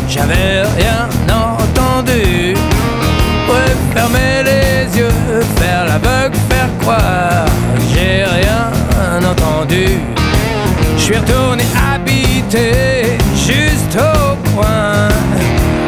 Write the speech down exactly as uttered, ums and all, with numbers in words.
j'avais rien entendu. Ouais, fermer les yeux, faire l'aveugle, faire croire que j'ai rien entendu. Je suis retourné habiter